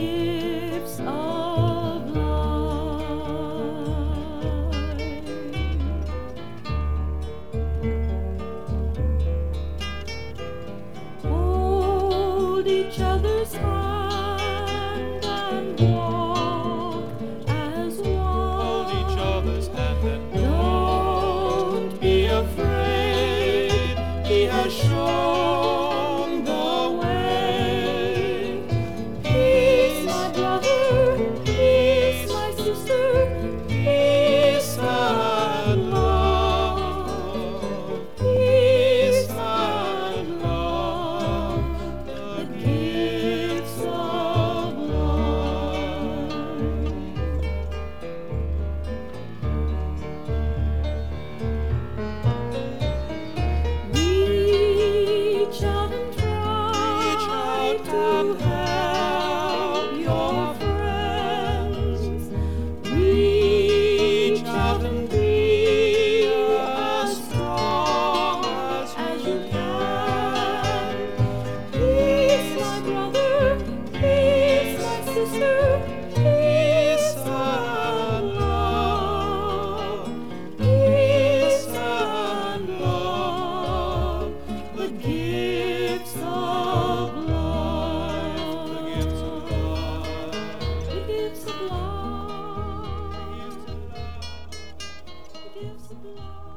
gifts of life. Hold each other's hand and walk as one. Hold each other's hand and Don't be afraid, He has shown the way. Peace, my brother, peace, my sister, peace and love, peace and love, the gifts of life. Reach out and try to help your friends. Reach out and be as strong as you can. Peace, my brother, peace, my sister, peace and love, peace and love, the gifts of love, the gifts of love. the gifts of love, the gifts of love.